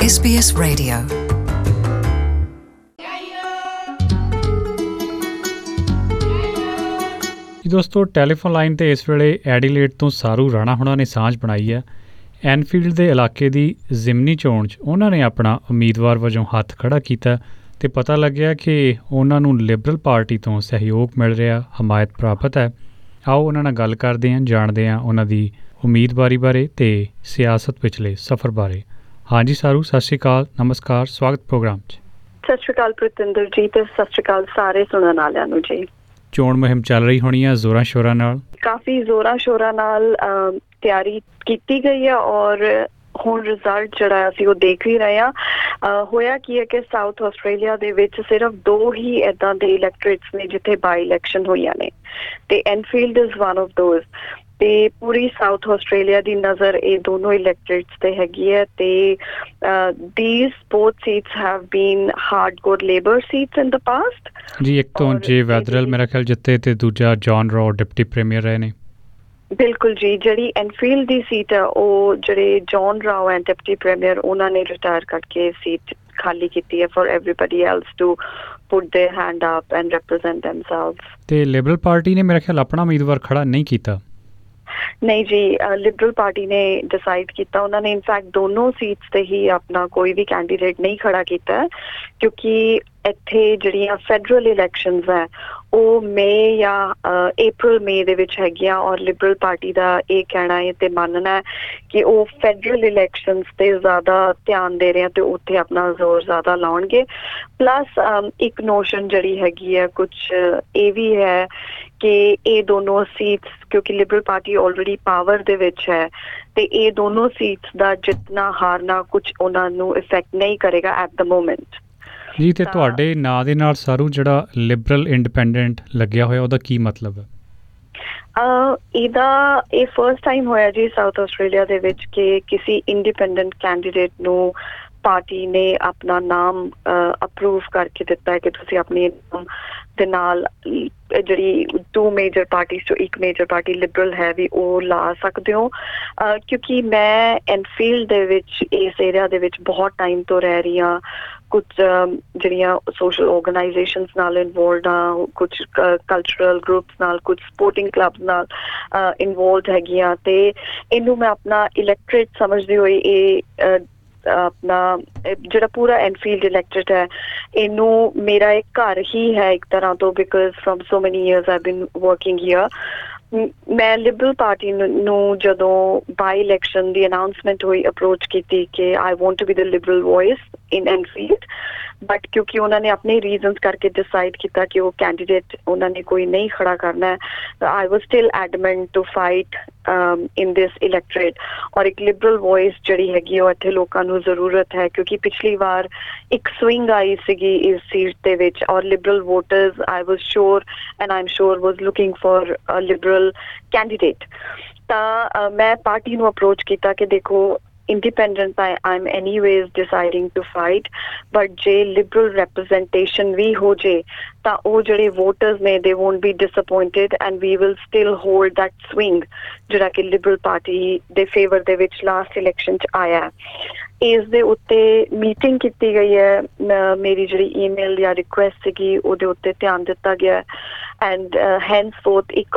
SBS Radio। ਦੋਸਤੋ, telephone line ਤੇ ਇਸ ਵੇਲੇ ਐਡੀਲੇਡ ਤੋਂ ਸਾਰੂ ਰਾਣਾ ਹੁਣਾਂ ਨੇ ਸਾਂਝ ਬਣਾਈ ਹੈ। ਐਨਫੀਲਡ ਦੇ ਇਲਾਕੇ ਦੀ ਜ਼ਿਮਨੀ ਚੋਣ 'ਚ ਉਹਨਾਂ ਨੇ ਆਪਣਾ ਉਮੀਦਵਾਰ ਵਜੋਂ ਹੱਥ ਖੜ੍ਹਾ ਕੀਤਾ ਤੇ ਪਤਾ ਲੱਗਿਆ ਕਿ ਉਹਨਾਂ ਨੂੰ ਲਿਬਰਲ ਪਾਰਟੀ ਤੋਂ ਸਹਿਯੋਗ ਮਿਲ ਰਿਹਾ, ਹਮਾਇਤ ਪ੍ਰਾਪਤ ਹੈ। ਆਓ ਉਹਨਾਂ ਨਾਲ ਗੱਲ ਕਰਦੇ ਹਾਂ, ਜਾਣਦੇ ਹਾਂ ਉਹਨਾਂ ਦੀ ਉਮੀਦਵਾਰੀ ਬਾਰੇ ਤੇ ਸਿਆਸਤ ਪਿਛਲੇ ਸਫ਼ਰ ਬਾਰੇ। ਹਾਂਜੀ ਸਾਰੂ, ਸਤਿ ਸ਼੍ਰੀ ਅਕਾਲ, ਨਮਸਕਾਰ, ਸਵਾਗਤ ਪ੍ਰੋਗਰਾਮ 'ਚ। ਸਤਿ ਸ਼੍ਰੀ ਅਕਾਲ ਪ੍ਰੀਤਿੰਦਰ ਜੀ ਤੇ ਸਤਿ ਸ਼੍ਰੀ ਅਕਾਲ ਸਾਰੇ ਸੁਣਨ ਵਾਲਿਆਂ ਨੂੰ ਜੀ। ਚੋਣ ਮੁਹਿੰਮ ਚੱਲ ਰਹੀ ਹੋਣੀ ਆ ਜ਼ੋਰਾਂ ਸ਼ੋਰਾਂ ਨਾਲ? ਕਾਫੀ ਜ਼ੋਰਾਂ ਸ਼ੋਰਾਂ ਨਾਲ ਤਿਆਰੀ ਕੀਤੀ ਗਈ ਹੈ ਔਰ ਹੁਣ ਰਿਜ਼ਲਟ ਜਿਹੜਾ ਅਸੀਂ ਉਹ ਦੇਖ ਵੀ ਰਹੇ ਹਾਂ। ਹੋਇਆ ਕੀ ਹੈ ਕਿ ਸਾਊਥ ਆਸਟ੍ਰੇਲੀਆ ਦੇ ਵਿੱਚ ਸਿਰਫ 2 ਹੀ ਏਦਾਂ ਦੇ ਇਲੈਕਟੋਰੇਟਸ ਨੇ ਜਿੱਥੇ ਬਾਈ ਇਲੈਕਸ਼ਨ ਹੋਈਆਂ ਨੇ ਤੇ Enfield is one of those. ਤੇ ਪੂਰੀ ਸਾਊਥ ਆਸਟ੍ਰੇਲੀਆ ਦੀ ਨਜ਼ਰ ਇਹ ਦੋਨੋਂ ਇਲੈਕਟੋਰੇਟਸ ਤੇ ਹੈਗੀ ਹੈ ਤੇ these both seats have been hardcore labor seats in the past। ਜੀ, ਇੱਕ ਤੋਂ ਜੇ ਵੈਦਰਲ ਮੇਰਾ ਖਿਆਲ ਜਿੱਤੇ ਤੇ ਦੂਜਾ ਜੌਨ ਰੋ ਡਿਪਟੀ ਪ੍ਰੀਮੀਅਰ ਰਹੇ ਨੇ। ਬਿਲਕੁਲ ਜੀ, ਜਿਹੜੀ ਐਨਫੀਲਡ ਦੀ ਸੀਟ ਹੈ ਉਹ ਜਿਹੜੇ John Rau and deputy premier ਉਹਨਾਂ ਨੇ ਰਿਟਾਇਰ ਕਰਕੇ ਸੀਟ ਖਾਲੀ ਕੀਤੀ ਹੈ for everybody else to put their hand up and represent themselves। ਤੇ ਲਿਬਰਲ ਪਾਰਟੀ ਨੇ ਮੇਰਾ ਖਿਆਲ ਆਪਣਾ ਉਮੀਦਵਾਰ ਖੜਾ ਨਹੀਂ ਕੀਤਾ। ਨਹੀਂ ਜੀ, ਲਿਬਰਲ ਪਾਰਟੀ ਨੇ ਡਿਸਾਈਡ ਕੀਤਾ, ਉਹਨਾਂ ਨੇ ਇਨਫੈਕਟ ਦੋਨੋਂ ਸੀਟਸ ਤੇ ਹੀ ਆਪਣਾ ਕੋਈ ਵੀ ਕੈਂਡੀਡੇਟ ਨਹੀਂ ਖੜਾ ਕੀਤਾ ਕਿਉਂਕਿ ਇੱਥੇ ਜਿਹੜੀਆਂ ਫੈਡਰਲ ਇਲੈਕਸ਼ਨਸ ਹੈ ਉਹ ਮਈ ਜਾਂ ਅਪ੍ਰੈਲ ਦੇ ਵਿੱਚ ਹੈਗੀਆਂ ਔਰ ਲਿਬਰਲ ਪਾਰਟੀ ਦਾ ਇਹ ਕਹਿਣਾ ਹੈ ਤੇ ਮੰਨਣਾ ਹੈ ਕਿ ਉਹ ਫੈਡਰਲ ਇਲੈਕਸ਼ਨਸ ਤੇ ਜ਼ਿਆਦਾ ਧਿਆਨ ਦੇ ਰਹੇ ਆ ਤੇ ਉੱਥੇ ਆਪਣਾ ਜ਼ੋਰ ਜ਼ਿਆਦਾ ਲਾਉਣਗੇ। ਪਲੱਸ ਇੱਕ ਨੋਸ਼ਨ ਜਿਹੜੀ ਹੈਗੀ ਹੈ ਕੁਛ ਇਹ ਵੀ ਹੈ ਕਿ ਇਹ ਦੋਨੋਂ ਸੀਟਸ ਕਿਉਂਕਿ ਲਿਬਰਲ ਪਾਰਟੀ ਆਲਰੇਡੀ ਪਾਵਰ ਦੇ ਵਿੱਚ ਹੈ ਤੇ ਇਹ ਦੋਨੋਂ ਸੀਟਸ ਦਾ ਜਿੱਤਣਾ ਹਾਰਨਾ ਕੁਛ ਉਹਨਾਂ ਨੂੰ ਇਫੈਕਟ ਨਹੀਂ ਕਰੇਗਾ ਐਟ ਦ ਮੋਮੈਂਟ। ਜੀ, ਤੇ ਤੁਹਾਡੇ ਨਾਂ ਦੇ ਨਾਲ ਸਾਰੂ ਜਿਹੜਾ ਲਿਬਰਲ ਇੰਡੀਪੈਂਡੈਂਟ ਲੱਗਿਆ ਹੋਇਆ ਉਹਦਾ ਕੀ ਮਤਲਬ ਹੈ? ਇਹ ਫਸਟ ਟਾਈਮ ਹੋਇਆ ਜੀ ਸਾਊਥ ਆਸਟ੍ਰੇਲੀਆ ਦੇ ਵਿੱਚ ਕਿ ਕਿਸੇ ਇੰਡੀਪੈਂਡੈਂਟ ਕੈਂਡੀਡੇਟ ਨੂੰ ਪਾਰਟੀ ਨੇ ਆਪਣਾ ਨਾਮ ਅਪਰੂਵ ਕਰਕੇ ਦਿੱਤਾ ਹੈ ਕਿ ਤੁਸੀਂ ਆਪਣੇ ਨਾਮ ਦੇ ਨਾਲ ਜਿਹੜੀ 2 ਮੇਜਰ ਪਾਰਟੀਜ਼ ਤੋਂ ਇੱਕ ਮੇਜਰ ਪਾਰਟੀ ਲਿਬਰਲ ਹੈ ਵੀ ਉਹ ਲਾ ਸਕਦੇ ਹੋ। ਕਿਉਂਕਿ ਮੈਂ ਐਨਫੀਲਡ ਦੇ ਵਿੱਚ ਇਸ ਏਰੀਆ ਦੇ ਵਿੱਚ ਬਹੁਤ ਟਾਈਮ ਤੋਂ ਰਹਿ ਰਹੀ ਹਾਂ, ਕੁਝ ਜਿਹੜੀਆਂ ਸੋਸ਼ਲ ਆਰਗੇਨਾਈਜੇਸ਼ਨਸ ਨਾਲ ਇਨਵੋਲਵਡ ਹਾਂ, ਕੁਝ ਕਲਚਰਲ ਗਰੁੱਪਸ ਨਾਲ, ਕੁਝ ਸਪੋਰਟਿੰਗ ਕਲੱਬਸ ਨਾਲ ਇਨਵੋਲਵਡ ਹੈਗੀਆਂ ਤੇ ਇਹਨੂੰ ਮੈਂ ਆਪਣਾ ਇਲੈਕਟੋਰੇਟ ਸਮਝਦੇ ਹੋਏ ਇਹ ਆਪਣਾ ਜਿਹੜਾ ਪੂਰਾ ਐਨਫੀਲਡ ਇਲੈਕਟੋਰੇਟ ਹੈ ਇਹਨੂੰ ਮੇਰਾ ਇੱਕ ਘਰ ਹੀ ਹੈ ਇੱਕ ਤਰ੍ਹਾਂ ਤੋਂ, because from so many years I've been working here. ਮੈਂ ਲਿਬਰਲ ਪਾਰਟੀ ਨੂੰ ਜਦੋਂ ਬਾਈ ਇਲੈਕਸ਼ਨ ਦੀ ਅਨਾਊਂਸਮੈਂਟ ਹੋਈ ਅਪਰੋਚ ਕੀਤੀ ਕਿ I want to be the Liberal voice in Enfield, but ਕਿਉਂਕਿ ਉਹਨਾਂ ਨੇ ਆਪਣੇ ਰੀਜ਼ਨਸ ਕਰਕੇ ਡਿਸਾਈਡ ਕੀਤਾ ਕਿ ਉਹ ਕੈਂਡੀਡੇਟ ਉਹਨਾਂ ਨੇ ਕੋਈ ਨਹੀਂ ਖੜਾ ਕਰਨਾ, I was still adamant to fight in this electorate. ਔਰ ਇੱਕ ਲਿਬਰਲ ਵੌਇਸ ਜਿਹੜੀ ਹੈਗੀ ਉਹ ਇੱਥੇ ਲੋਕਾਂ ਨੂੰ ਜ਼ਰੂਰਤ ਹੈ ਕਿਉਂਕਿ ਪਿਛਲੀ ਵਾਰ ਇੱਕ ਸਵਿੰਗ ਆਈ ਸੀਗੀ ਇਸ ਸੀਟ ਦੇ ਵਿੱਚ ਔਰ Liberal voters I was sure and I am sure was looking for a Liberal candidate. ਤਾਂ ਮੈਂ ਪਾਰਟੀ ਨੂੰ ਅਪਰੋਚ ਕੀਤਾ ਕਿ ਦੇਖੋ independent I'm anyways deciding to fight, but ਜੇ liberal representation ਵੀ ਹੋ ਜੇ ਤਾਂ ਉਹ ਜਿਹੜੇ voters ਨੇ they won't be disappointed and we will still hold that swing ਜਿਹੜਾ ਕਿ liberal party ਦੇ favor ਦੇ ਵਿੱਚ last election 'ਚ ਆਇਆ। ਇਸ ਦੇ ਉੱਤੇ ਮੀਟਿੰਗ ਕੀਤੀ ਗਈ ਹੈ, ਮੇਰੀ ਜਿਹੜੀ ਈਮੇਲ ਜਾਂ ਰਿਕੁਐਸਟ ਸੀਗੀ ਉਹਦੇ ਉੱਤੇ ਧਿਆਨ ਦਿੱਤਾ ਗਿਆ ਐਂਡ henceforth ਇੱਕ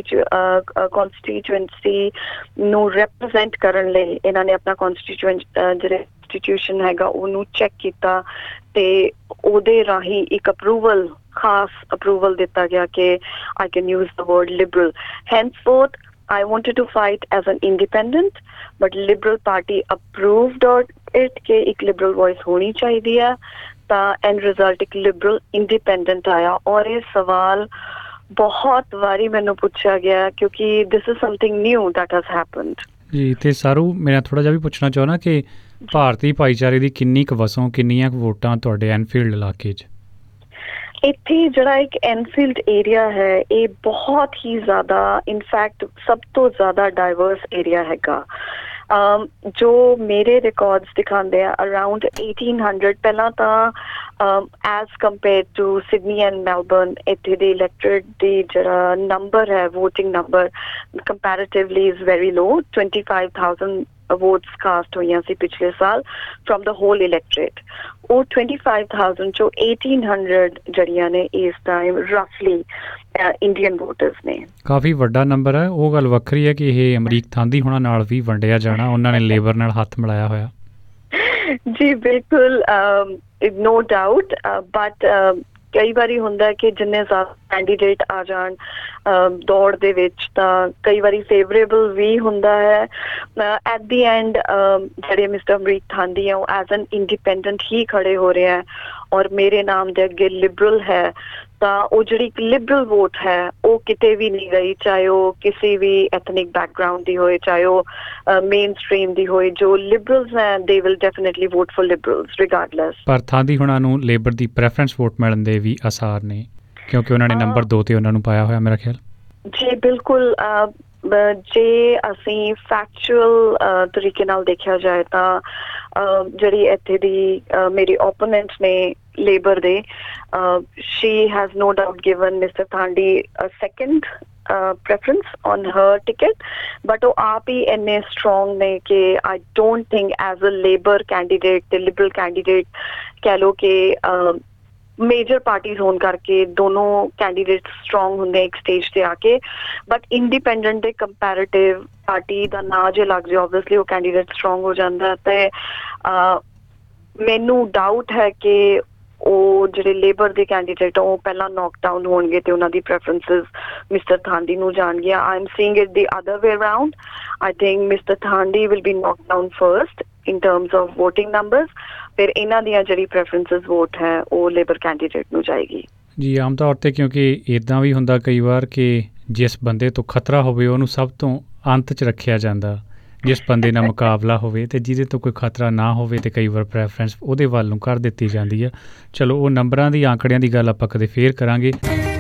constituency ਨੂੰ represent ਕਰਨ ਲਈ ਇਹਨਾਂ ਨੇ ਆਪਣਾ ਜਿਹੜਾ ਇੰਸਟੀਟਿਊਸ਼ਨ ਹੈਗਾ ਉਹਨੂੰ ਚੈੱਕ ਕੀਤਾ ਤੇ ਉਹਦੇ ਰਾਹੀਂ ਇੱਕ ਖਾਸ ਅਪਰੂਵਲ ਦਿੱਤਾ ਗਿਆ ਕਿ I can use the word liberal। henceforth I wanted to fight as an independent, but Liberal Party approved it कि एक liberal voice होनी चाहिए है, ता end result एक liberal independent आया। और ये सवाल बहुत वारी मैंने पूछा गया क्योंकि this is something new that has happened। ਜੀ, ਤੇ ਸਾਰੂ ਮੇਰਾ ਥੋੜ੍ਹਾ ਜਿਹਾ ਵੀ ਪੁੱਛਣਾ ਚਾਹੁੰਦਾ ਕਿ ਭਾਰਤੀ ਭਾਈਚਾਰੇ ਦੀ ਕਿੰਨੀ ਕੁ ਵਸੋਂ, ਕਿੰਨੀਆਂ ਕੁ ਵੋਟਾਂ ਤੁਹਾਡੇ ਐਨਫੀਲਡ ਇਲਾਕੇ 'ਚ? ਇੱਥੇ ਜਿਹੜਾ ਇੱਕ ਐਨਫੀਲਡ ਏਰੀਆ ਹੈ ਇਹ ਬਹੁਤ ਹੀ ਜ਼ਿਆਦਾ ਇਨਫੈਕਟ ਸਭ ਤੋਂ ਜ਼ਿਆਦਾ ਡਾਇਵਰਸ ਏਰੀਆ ਹੈਗਾ। ਜੋ ਮੇਰੇ ਰਿਕਾਰਡਸ ਦਿਖਾਉਂਦੇ ਆ ਅਰਾਊਂਡ 1800 ਪਹਿਲਾਂ ਤਾਂ as compare to Sydney and Melbourne ਇੱਥੇ ਦੇ ਇਲੈਕਟੋਰੇਟ ਦੀ ਜਿਹੜਾ ਨੰਬਰ ਹੈ voting number comparatively is very low. 25,000 votes cast ਹੋਈਆਂ ਸੀ ਪਿਛਲੇ ਸਾਲ ਫਰੋਮ ਦ ਹੋਲ ਇਲੈਕਟੋਰੇਟ, ਉਹ 25,000 ਚੋਂ 1,800 ਜਿਹੜੀਆਂ ਨੇ ਇਸ ਟਾਈਮ ਰਫਲੀ ਇੰਡੀਅਨ ਵੋਟਰਸ ਨੇ। ਕਾਫੀ ਵੱਡਾ ਨੰਬਰ ਹੈ। ਉਹ ਗੱਲ ਵੱਖਰੀ ਹੈ ਕਿ ਇਹ ਅਮਰੀਕ ਥਾਂਦੀ ਹੋਣਾ ਨਾਲ ਵੀ ਵੰਡਿਆ ਜਾਣਾ, ਉਹਨਾਂ ਨੇ ਲੇਬਰ ਨਾਲ ਹੱਥ ਮਿਲਾਇਆ ਹੋਇਆ। ਜੀ ਬਿਲਕੁਲ, ਨੋ ਡਾਊਟ, ਬਟ ਕਈ ਵਾਰੀ ਹੁੰਦਾ ਕਿ ਜਿੰਨੇ ਜ਼ਿਆਦਾ ਕੈਂਡੀਡੇਟ ਆ ਜਾਣ ਦੌੜ ਦੇ ਵਿੱਚ ਤਾਂ ਕਈ ਵਾਰੀ ਫੇਵਰੇਬਲ ਵੀ ਹੁੰਦਾ ਹੈ। ਐਟ ਦੀ ਐਂਡ ਜਿਹੜੇ ਮਿਸਟਰ ਅਮਰੀਕ ਥਾਂਦੀ ਹੈ ਉਹ ਐਜ਼ ਐਨ ਇੰਡੀਪੈਂਡੈਂਟ ਹੀ ਖੜੇ ਹੋ ਰਹੇ ਹੈ ਔਰ ਮੇਰੇ ਨਾਮ ਦੇ ਅੱਗੇ ਲਿਬਰਲ ਹੈ, ਤਾਂ ਉਹ ਜਿਹੜੀ ਇੱਕ ਲਿਬਰਲ ਵੋਟ ਹੈ ਉਹ ਕਿਤੇ ਵੀ ਨਹੀਂ ਗਈ, ਚਾਹੇ ਉਹ ਕਿਸੇ ਵੀ ਐਥਨਿਕ ਬੈਕਗਰਾਊਂਡ ਦੀ ਹੋਏ, ਚਾਹੇ ਉਹ ਮੇਨ ਸਟ੍ਰੀਮ ਦੀ ਹੋਏ। ਜੋ ਲਿਬਰਲਸ ਹੈ they will definitely vote for Liberals regardless. ਪਰ ਥਾਂਦੀ ਹੁਣਾਂ ਨੂੰ ਲੇਬਰ ਦੀ ਪ੍ਰੈਫਰੈਂਸ ਵੋਟ ਮਿਲਣ ਦੇ ਵੀ ਆਸਾਰ ਨੇ ਕਿਉਂਕਿ ਉਹਨਾਂ ਨੇ ਨੰਬਰ 2 ਤੇ ਉਹਨਾਂ ਨੂੰ ਪਾਇਆ ਹੋਇਆ ਮੇਰਾ ਖਿਆਲ। ਜੀ ਬਿਲਕੁਲ, ਜੇ ਅਸੀਂ ਫੈਕਚੁਅਲ ਤਰੀਕੇ ਨਾਲ ਦੇਖਿਆ ਜਾਏ ਤਾਂ ਜਿਹੜੀ ਇੱਥੇ ਦੀ ਮੇਰੀ ਓਪੋਨੈਂਟ ਨੇ ਲੇਬਰ ਦੇ, she has no doubt given Mr. Thandi a second preference on her ticket, but ਉਹ ਆਪ ਹੀ ਇੰਨੇ strong ਨੇ ਕਿ I don't think as a labor candidate ਤੇ liberal candidate ਕਹਿ ਲਓ ਕਿ ਮੇਜਰ ਪਾਰਟੀਜ਼ ਹੋਣ ਕਰਕੇ ਦੋਨੋਂ ਕੈਂਡੀਡੇਟ ਸਟਰੋਂਗ ਹੁੰਦੇ ਇੱਕ ਸਟੇਜ ਤੇ ਆ ਕੇ, ਬਟ ਇੰਡੀਪੈਂਡੈਂਟ ਦੇ ਕੰਪੈਰੇਟਿਵ ਪਾਰਟੀ ਦਾ ਨਾਂ ਜੇ ਲੱਗ ਜਾਏ ਓਬਵੀਅਸਲੀ ਉਹ ਕੈਂਡੀਡੇਟ ਸਟਰੋਂਗ ਹੋ ਜਾਂਦਾ। ਤੇ ਮੈਨੂੰ ਡਾਊਟ ਹੈ ਕਿ ਉਹ ਜਿਹੜੇ ਲੇਬਰ ਦੇ ਕੈਂਡੀਡੇਟ ਉਹ ਪਹਿਲਾਂ ਨੌਕਡਾਊਨ ਹੋਣਗੇ ਤੇ ਉਹਨਾਂ ਦੀ ਪ੍ਰੈਫਰੈਂਸਿਸ ਮਿਸਟਰ ਥਾਂਦੀ ਨੂੰ ਜਾਣਗੀਆਂ। I am seeing it the other way around. I think mister Thandi will be knockdown first in terms of voting numbers, ਫਿਰ ਇਹਨਾਂ ਦੀਆਂ ਜਿਹੜੀ ਪ੍ਰੈਫਰੈਂਸਿਸ ਵੋਟ ਹੈ ਉਹ ਲੇਬਰ ਕੈਂਡੀਡੇਟ ਨੂੰ ਜਾਏਗੀ। ਜੀ ਆਮ ਤੌਰ 'ਤੇ ਕਿਉਂਕਿ ਇੱਦਾਂ ਵੀ ਹੁੰਦਾ ਕਈ ਵਾਰ ਕਿ ਜਿਸ ਬੰਦੇ ਤੋਂ ਖਤਰਾ ਹੋਵੇ ਉਹਨੂੰ ਸਭ ਤੋਂ ਅੰਤ 'ਚ ਰੱਖਿਆ ਜਾਂਦਾ, ਜਿਸ ਬੰਦੇ ਨਾਲ ਮੁਕਾਬਲਾ ਹੋਵੇ ਅਤੇ ਜਿਹਦੇ ਤੋਂ ਕੋਈ ਖਤਰਾ ਨਾ ਹੋਵੇ ਅਤੇ ਕਈ ਵਾਰ ਪ੍ਰੈਫਰੈਂਸ ਉਹਦੇ ਵੱਲ ਨੂੰ ਕਰ ਦਿੱਤੀ ਜਾਂਦੀ ਆ। ਚਲੋ ਉਹ ਨੰਬਰਾਂ ਦੀ ਆંકੜਿਆਂ ਦੀ ਗੱਲ ਆਪਾਂ ਕਦੇ ਫੇਰ ਕਰਾਂਗੇ।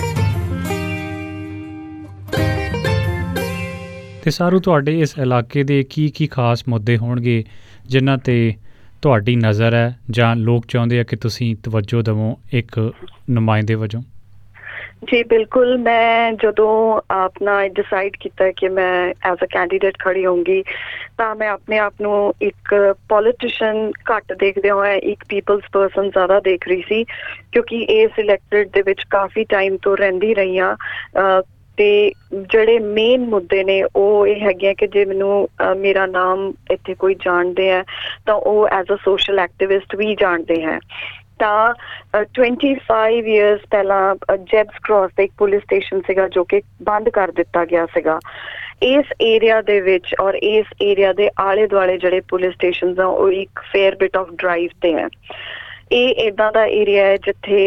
ਅਤੇ ਸਾਰੂ ਤੁਹਾਡੇ ਇਸ ਇਲਾਕੇ ਦੇ ਕੀ ਖਾਸ ਮੁੱਦੇ ਹੋਣਗੇ ਜਿਨ੍ਹਾਂ 'ਤੇ ਤੁਹਾਡੀ ਨਜ਼ਰ ਹੈ ਜਾਂ ਲੋਕ ਚਾਹੁੰਦੇ ਆ ਕਿ ਤੁਸੀਂ ਤਵੱਜੋ ਦੇਵੋ ਇੱਕ ਨੁਮਾਇੰਦੇ ਵਜੋਂ? ਜੀ ਬਿਲਕੁਲ, ਮੈਂ ਜਦੋਂ ਆਪਣਾ ਡਿਸਾਈਡ ਕੀਤਾ ਕਿ ਮੈਂ ਐਜ਼ ਅ ਕੈਂਡੀਡੇਟ ਖੜੀ ਹੋਊਂਗੀ ਤਾਂ ਮੈਂ ਆਪਣੇ ਆਪ ਨੂੰ ਇੱਕ ਪੋਲੀਟੀਸ਼ੀਅਨ ਘੱਟ ਦੇਖਦੇ ਹੋਏ ਇੱਕ ਪੀਪਲਸ ਪਰਸਨ ਜ਼ਿਆਦਾ ਦੇਖ ਰਹੀ ਸੀ, ਕਿਉਂਕਿ ਇਸ ਇਲੈਕਟੋਰੇਟ ਦੇ ਵਿੱਚ ਕਾਫੀ ਟਾਈਮ ਤੋਂ ਰਹਿੰਦੀ ਰਹੀ ਹਾਂ। ਤੇ ਜਿਹੜੇ ਮੇਨ ਮੁੱਦੇ ਨੇ ਉਹ ਇਹ ਹੈਗੇ ਆ ਕਿ ਜੇ ਮੈਨੂੰ ਮੇਰਾ ਨਾਮ ਇੱਥੇ ਕੋਈ ਜਾਣਦੇ ਹੈ ਤਾਂ ਉਹ ਐਜ਼ ਅ ਸੋਸ਼ਲ ਐਕਟਿਵਿਸਟ ਵੀ ਜਾਣਦੇ ਹੈ। ਤਾਂ 25 years ਪਹਿਲਾਂ ਜੈਬਸ ਕ੍ਰਾਸ ਦਾ ਇੱਕ ਪੁਲਿਸ ਸਟੇਸ਼ਨ ਸੀਗਾ ਜੋ ਕਿ ਬੰਦ ਕਰ ਦਿੱਤਾ ਗਿਆ ਸੀਗਾ। ਇਸ ਏਰੀਆ ਦੇ ਵਿੱਚ ਔਰ ਇਸ ਏਰੀਆ ਦੇ ਆਲੇ ਦੁਆਲੇ ਜਿਹੜੇ ਪੁਲਿਸ ਸਟੇਸ਼ਨਸ ਆ ਉਹ ਇੱਕ ਫੇਅਰ ਬਿਟ ਆਫ ਡਰਾਈਵ ਤੇ ਹੈ। ਇਹ ਇੱਦਾਂ ਦਾ ਏਰੀਆ ਹੈ ਜਿੱਥੇ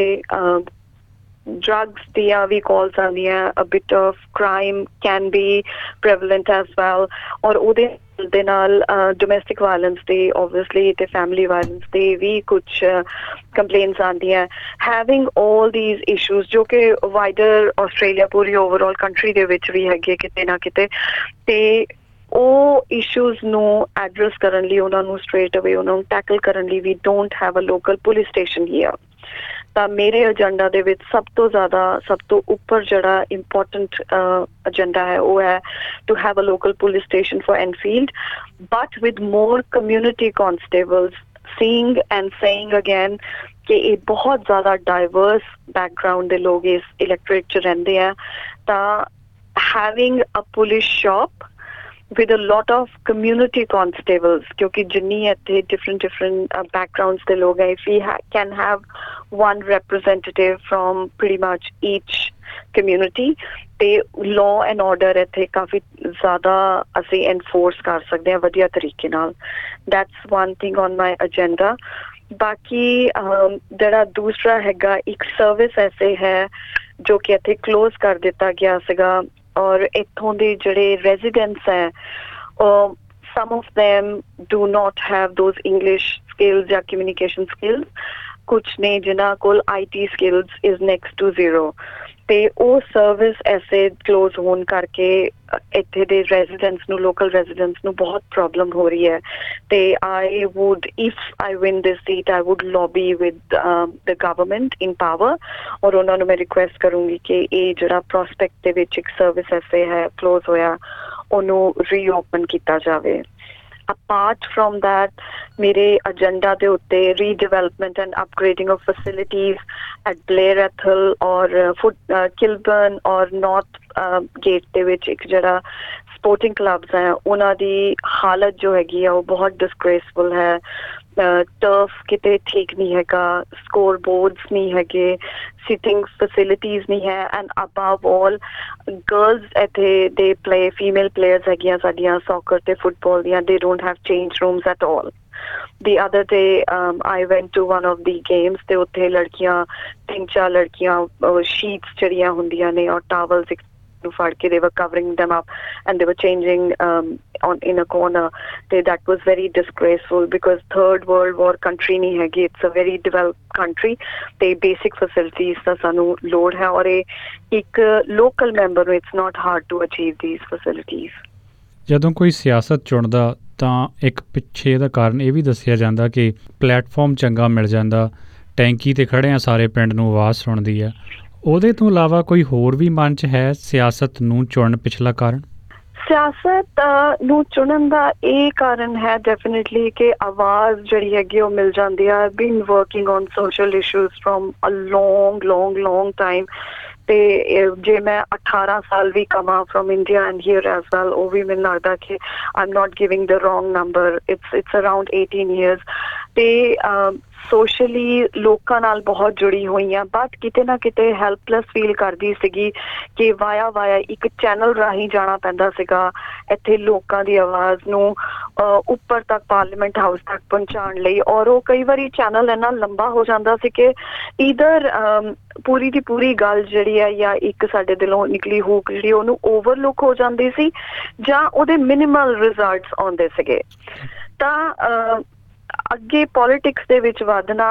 drugs ਦੀਆਂ ਵੀ ਕਾਲਸ ਆਉਂਦੀਆਂ, a bit of crime can be prevalent as well, ਔਰ ਉਹਦੇ ਦੇ ਨਾਲ ਡੋਮੈਸਟਿਕ ਵਾਇਲੈਂਸ ਦੇ ਓਬਵੀਅਸਲੀ ਤੇ ਫੈਮਿਲੀ ਵਾਇਲੈਂਸ ਦੇ ਵੀ ਕੁਛ ਕੰਪਲੇਨਸ ਆਉਂਦੀਆਂ। ਹੈਵਿੰਗ ਆਲ ਥੀਜ਼ ਇਸ਼ੂਜ਼ ਜੋ ਕਿ ਵਾਈਡਰ ਆਸਟ੍ਰੇਲੀਆ ਪੂਰੀ ਓਵਰਆਲ ਕੰਟਰੀ ਦੇ ਵਿੱਚ ਵੀ ਹੈਗੇ ਕਿਤੇ ਨਾ ਕਿਤੇ, ਤੇ ਉਹ ਇਸ਼ੂਜ਼ ਨੂੰ ਐਡਰੈਸ ਕਰਨ ਲਈ ਉਹਨਾਂ ਨੂੰ ਸਟ੍ਰੇਟ ਅਵੇ ਉਹਨਾਂ ਨੂੰ ਟੈਕਲ ਕਰਨ ਲਈ we don't have a local police station here. ਤਾਂ ਮੇਰੇ ਏਜੰਡਾ ਦੇ ਵਿੱਚ ਸਭ ਤੋਂ ਉੱਪਰ ਜਿਹੜਾ ਇੰਪੋਰਟੈਂਟ ਏਜੰਡਾ ਹੈ ਉਹ ਹੈ to have a local police station for Enfield, but with more community constables. Seeing and saying again ਕਿ ਇਹ ਬਹੁਤ ਜ਼ਿਆਦਾ ਡਾਈਵਰਸ ਬੈਕਗਰਾਊਂਡ ਦੇ ਲੋਕ ਇਸ ਇਲੈਕਟੋਰੇਟ 'ਚ ਰਹਿੰਦੇ ਆ, ਤਾਂ having a police shop with a lot of community constables, ਕਿਉਂਕਿ ਜਿੰਨੀ ਇੱਥੇ different backgrounds ਦੇ ਲੋਕ ਹੈ, if we can have one representative from pretty much each community, ਤੇ law and order ਇੱਥੇ ਕਾਫੀ ਜ਼ਿਆਦਾ ਅਸੀਂ enforce ਕਰ ਸਕਦੇ ਹਾਂ ਵਧੀਆ ਤਰੀਕੇ ਨਾਲ। That's one thing on my agenda. ਬਾਕੀ ਜਿਹੜਾ ਦੂਸਰਾ ਹੈਗਾ ਇੱਕ ਸਰਵਿਸ ਐਸੇ ਹੈ ਜੋ ਕਿ ਇੱਥੇ ਕਲੋਜ਼ ਕਰ ਦਿੱਤਾ ਗਿਆ ਸੀਗਾ, ਔਰ ਇੱਥੋਂ ਦੇ ਜਿਹੜੇ ਰੈਜ਼ੀਡੈਂਟਸ ਹੈ some of them do not have those English skills ਜਾਂ communication skills, ਕੁਛ ਨੇ ਜਿਨ੍ਹਾਂ ਕੋਲ IT skills is next to zero, ਤੇ ਉਹ ਸਰਵਿਸ ਐਸੇ ਕਲੋਜ਼ ਹੋਣ ਕਰਕੇ ਇੱਥੇ ਦੇ ਰੈਜ਼ੀਡੈਂਟਸ ਨੂੰ ਲੋਕਲ ਰੈਜ਼ੀਡੈਂਟਸ ਨੂੰ ਬਹੁਤ ਪ੍ਰੋਬਲਮ ਹੋ ਰਹੀ ਹੈ। ਤੇ I would, if I win this seat, I would lobby with the government in power, ਔਰ ਉਹਨਾਂ ਨੂੰ ਮੈਂ ਰਿਕੁਐਸਟ ਕਰੂੰਗੀ ਕਿ ਇਹ ਜਿਹੜਾ ਪ੍ਰੋਸਪੈਕਟ ਦੇ ਵਿੱਚ ਇੱਕ ਸਰਵਿਸ ਐਸੇ ਹੈ ਕਲੋਜ਼ ਹੋਇਆ ਉਹਨੂੰ ਰੀਓਪਨ ਕੀਤਾ ਜਾਵੇ। apart from that, ਮੇਰੇ agenda ਦੇ ਉੱਤੇ redevelopment and upgrading of facilities at Blair Ethel or Kilburn or North Gate ਦੇ ਵਿੱਚ ਇੱਕ ਜਿਹੜਾ ਸਪੋਰਟਿੰਗ ਕਲੱਬਸ ਹੈ ਉਹਨਾਂ ਦੀ ਹਾਲਤ ਜੋ ਹੈਗੀ ਆ ਉਹ ਬਹੁਤ ਡਿਸਗ੍ਰੇਸਫੁਲ ਹੈ। ਟਰਫ ਕਿਤੇ ਠੀਕ ਨਹੀਂ ਹੈਗਾ, ਸਕੋਰ ਬੋਰਡਸ ਨਹੀਂ ਹੈਗੇ, ਸਿਟਿੰਗ ਫੈਸਿਲਿਟੀਜ਼ ਨਹੀਂ ਹੈ, ਐਂਡ ਅਬਵ ਆਲ ਗਰਲਸ ਇੱਥੇ ਦੇ ਪਲੇ ਫੀਮੇਲ ਪਲੇਅਰਸ ਹੈਗੀਆਂ ਸਾਡੀਆਂ ਸੌਕਰ ਤੇ ਫੁੱਟਬਾਲ ਦੀਆਂ, they don't have change rooms at all. The other day I went to one of the games ਤੇ ਉੱਥੇ ਲੜਕੀਆਂ 3-4 ਲੜਕੀਆਂ sheets ਜਿਹੜੀਆਂ ਹੁੰਦੀਆਂ ਨੇ ਔਰ towels ਨੂੰ ਫੜ ਕੇ they were covering them up and they were changing in a corner. That was very disgraceful because third world war country ਨਹੀਂ ਹੈਗੀ, it's a very developed country ਤੇ basic facilities ਦਾ ਸਾਨੂੰ ਲੋੜ ਹੈ ਔਰ ਇਹ ਇੱਕ local member ਨੂੰ it's not hard to achieve these facilities। ਜਦੋਂ ਕੋਈ ਸਿਆਸਤ ਚੁਣਦਾ ਤਾਂ ਇੱਕ ਪਿੱਛੇ ਇਹਦਾ ਕਾਰਨ ਇਹ ਵੀ ਦੱਸਿਆ ਜਾਂਦਾ ਕਿ ਪਲੇਟਫਾਰਮ ਚੰਗਾ ਮਿਲ ਜਾਂਦਾ, ਟੈਂਕੀ 'ਤੇ ਖੜ੍ਹੇ ਆ ਸਾਰੇ ਪਿੰਡ ਨੂੰ ਆਵਾਜ਼ ਸੁਣਦੀ ਹੈ। ਉਹਦੇ ਤੋਂ ਇਲਾਵਾ ਕੋਈ ਹੋਰ ਵੀ ਮਨ 'ਚ ਹੈ ਸਿਆਸਤ ਨੂੰ ਚੁਣਨ ਪਿਛਲਾ ਕਾਰਨ? ਸਿਆਸਤ ਨੂੰ ਚੁਣਨ ਦਾ ਇਹ ਕਾਰਨ ਹੈ ਡੈਫੀਨੇਟਲੀ ਕਿ ਆਵਾਜ਼ ਜਿਹੜੀ ਹੈਗੀ ਉਹ ਮਿਲ ਜਾਂਦੀ ਹੈ। I been working on social issues from a long time ਤੇ ਜੇ ਮੈਂ 18 ਸਾਲ ਵੀ come from India and here as well, ਉਹ ਵੀ ਮੈਨੂੰ ਲੱਗਦਾ ਕਿ I am not giving the wrong number, it's around 18 years ਤੇ ਸੋਸ਼ਲੀ ਲੋਕਾਂ ਨਾਲ ਬਹੁਤ ਜੁੜੀ ਹੋਈ ਹਾਂ, ਬਟ ਕਿਤੇ ਨਾ ਕਿਤੇ ਹੈਲਪਲੈਸ ਫੀਲ ਕਰਦੀ ਸੀਗੀ ਕਿ ਵਾਇਆ ਇੱਕ ਚੈਨਲ ਰਾਹੀਂ ਜਾਣਾ ਪੈਂਦਾ ਸੀਗਾ ਇੱਥੇ ਲੋਕਾਂ ਦੀ ਆਵਾਜ਼ ਨੂੰ ਉੱਪਰ ਤੱਕ ਪਾਰਲੀਮੈਂਟ ਹਾਊਸ ਤੱਕ ਪਹੁੰਚਾਉਣ ਲਈ, ਔਰ ਉਹ ਕਈ ਵਾਰੀ ਚੈਨਲ ਇੰਨਾ ਲੰਬਾ ਹੋ ਜਾਂਦਾ ਸੀ ਕਿ ਈਦਰ ਪੂਰੀ ਦੀ ਪੂਰੀ ਗੱਲ ਜਿਹੜੀ ਹੈ ਜਾਂ ਇੱਕ ਸਾਡੇ ਦਿਲੋਂ ਨਿਕਲੀ ਹੂਕ ਜਿਹੜੀ ਉਹਨੂੰ ਓਵਰਲੁੱਕ ਹੋ ਜਾਂਦੀ ਸੀ ਜਾਂ ਉਹਦੇ ਮਿਨੀਮਲ ਰਿਜ਼ਲਟਸ ਆਉਂਦੇ ਸੀਗੇ। ਤਾਂ ਅੱਗੇ ਪੋਲੀਟਿਕਸ ਦੇ ਵਿੱਚ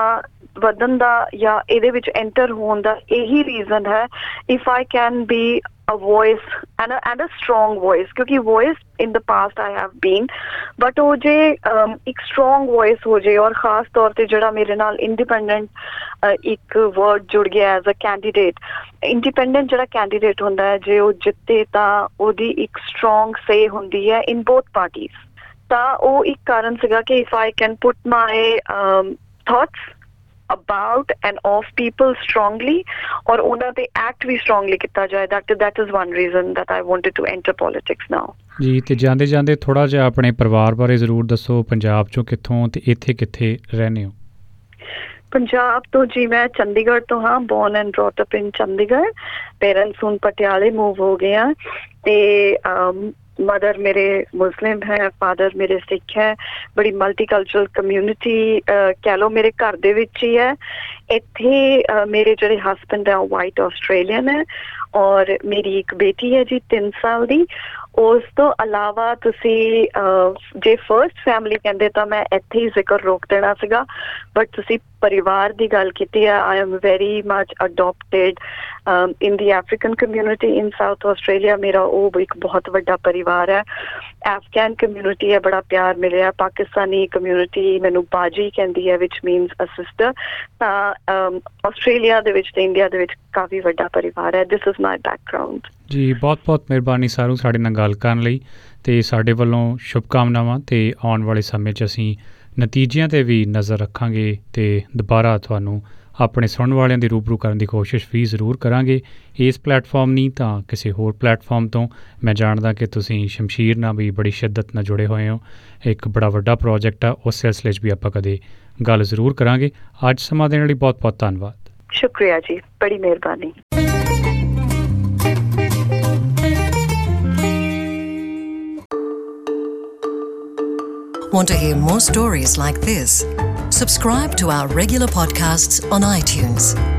ਵਧਣ ਦਾ ਜਾਂ ਇਹਦੇ ਵਿੱਚ ਐਂਟਰ ਹੋਣ ਦਾ ਇਹੀ ਰੀਜ਼ਨ ਹੈ, if I can be a voice and a strong voice, ਕਿਉਂਕਿ voice in the past I have been, but ਉਹ ਜੇ ਇੱਕ strong voice ਹੋ ਜੇ ਔਰ ਖਾਸ ਤੌਰ ਤੇ ਜਿਹੜਾ ਮੇਰੇ ਨਾਲ independent ਇੱਕ word ਜੁੜ ਗਿਆ as a candidate, independent ਜਿਹੜਾ candidate ਹੁੰਦਾ ਹੈ ਜੇ ਉਹ ਜਿੱਤੇ ਤਾਂ ਉਹਦੀ ਇੱਕ strong say ਹੁੰਦੀ ਹੈ in both parties। ਤਾਂ ਉਹ ਇੱਕ ਕਾਰਨ ਸੀਗਾ ਕਿ if I can put my thoughts about and of people strongly or ਉਹਨਾਂ ਤੇ act ਵੀ strongly ਕੀਤਾ ਜਾਏ, that is one reason that I wanted to enter politics now। ਜੀ, ਤੇ ਜਾਂਦੇ ਥੋੜ੍ਹਾ ਜਿਹਾ ਆਪਣੇ ਪਰਿਵਾਰ ਬਾਰੇ ਜ਼ਰੂਰ ਦੱਸੋ, ਪੰਜਾਬ 'ਚੋਂ ਕਿੱਥੋਂ ਤੇ ਇੱਥੇ ਕਿੱਥੇ ਰਹਿੰਦੇ ਹੋ? ਪੰਜਾਬ ਤੋਂ ਜੀ ਮੈਂ ਚੰਡੀਗੜ੍ਹ ਤੋਂ ਹਾਂ, born and brought up in Chandigarh. Parents ਹੁਣ ਪਟਿਆਲੇ ਮੂਵ ਹੋ ਗਏ ਆ ਤੇ ਮਦਰ ਮੇਰੇ ਮੁਸਲਿਮ ਹੈ, ਫਾਦਰ ਮੇਰੇ ਸਿੱਖ ਹੈ। ਬੜੀ ਮਲਟੀਕਲਚਰਲ ਕਮਿਊਨਿਟੀ ਕਹਿ ਲਓ ਮੇਰੇ ਘਰ ਦੇ ਵਿੱਚ ਹੀ ਹੈ। ਇੱਥੇ ਮੇਰੇ ਜਿਹੜੇ ਹਸਬੈਂਡ ਹੈ ਉਹ ਵਾਈਟ ਆਸਟ੍ਰੇਲੀਅਨ ਹੈ ਔਰ ਮੇਰੀ ਇੱਕ ਬੇਟੀ ਹੈ ਜੀ 3 ਸਾਲ ਦੀ। ਉਸ ਤੋਂ ਇਲਾਵਾ ਤੁਸੀਂ ਜੇ ਫਰਸਟ ਫੈਮਿਲੀ ਕਹਿੰਦੇ ਤਾਂ ਮੈਂ ਇੱਥੇ ਹੀ ਜ਼ਿਕਰ ਰੋਕ ਦੇਣਾ ਸੀਗਾ, ਬਟ ਤੁਸੀਂ ਪਰਿਵਾਰ ਦੀ ਗੱਲ ਕੀਤੀ ਹੈ। I am very much adopted in the African community in South Australia. ਮੇਰਾ ਉਹ ਇੱਕ ਬਹੁਤ ਵੱਡਾ ਪਰਿਵਾਰ ਹੈ। ਅਫਗਾਨ ਕਮਿਊਨਿਟੀ ਹੈ, ਬੜਾ ਪਿਆਰ ਮਿਲਿਆ। ਪਾਕਿਸਤਾਨੀ ਕਮਿਊਨਿਟੀ ਮੈਨੂੰ ਬਾਜੀ ਕਹਿੰਦੀ ਹੈ ਵਿਚ ਮੀਨਸ ਅ ਸਿਸਟਰ। ਤਾਂ ਆਸਟ੍ਰੇਲੀਆ ਦੇ ਵਿੱਚ ਤੇ ਇੰਡੀਆ ਦੇ ਵਿੱਚ ਕਾਫੀ ਵੱਡਾ ਪਰਿਵਾਰ ਹੈ। This is my background. ਜੀ, ਬਹੁਤ ਮਿਹਰਬਾਨੀ ਸਾਰੂ ਸਾਡੇ ਨਾਲ ਗੱਲ ਕਰਨ ਲਈ, ਅਤੇ ਸਾਡੇ ਵੱਲੋਂ ਸ਼ੁਭਕਾਮਨਾਵਾਂ। ਅਤੇ ਆਉਣ ਵਾਲੇ ਸਮੇਂ 'ਚ ਅਸੀਂ ਨਤੀਜਿਆਂ 'ਤੇ ਵੀ ਨਜ਼ਰ ਰੱਖਾਂਗੇ ਅਤੇ ਦੁਬਾਰਾ ਤੁਹਾਨੂੰ ਆਪਣੇ ਸੁਣਨ ਵਾਲਿਆਂ ਦੀ ਰੂਬਰੂ ਕਰਨ ਦੀ ਕੋਸ਼ਿਸ਼ ਵੀ ਜ਼ਰੂਰ ਕਰਾਂਗੇ। ਇਸ ਪਲੇਟਫਾਰਮ ਨਹੀਂ ਤਾਂ ਕਿਸੇ ਹੋਰ ਪਲੇਟਫਾਰਮ ਤੋਂ। ਮੈਂ ਜਾਣਦਾ ਕਿ ਤੁਸੀਂ ਸ਼ਮਸ਼ੀਰ ਨਾਲ ਵੀ ਬੜੀ ਸ਼ਿੱਦਤ ਨਾਲ ਜੁੜੇ ਹੋਏ ਹੋ, ਇੱਕ ਬੜਾ ਵੱਡਾ ਪ੍ਰੋਜੈਕਟ ਆ, ਉਸ ਸਿਲਸਿਲੇ 'ਚ ਵੀ ਆਪਾਂ ਕਦੇ ਗੱਲ ਜ਼ਰੂਰ ਕਰਾਂਗੇ। ਅੱਜ ਸਮਾਂ ਦੇਣ ਲਈ ਬਹੁਤ ਧੰਨਵਾਦ। ਸ਼ੁਕਰੀਆ ਜੀ, ਬੜੀ ਮਿਹਰਬਾਨੀ। Want to hear more stories like this? Subscribe to our regular podcasts on iTunes.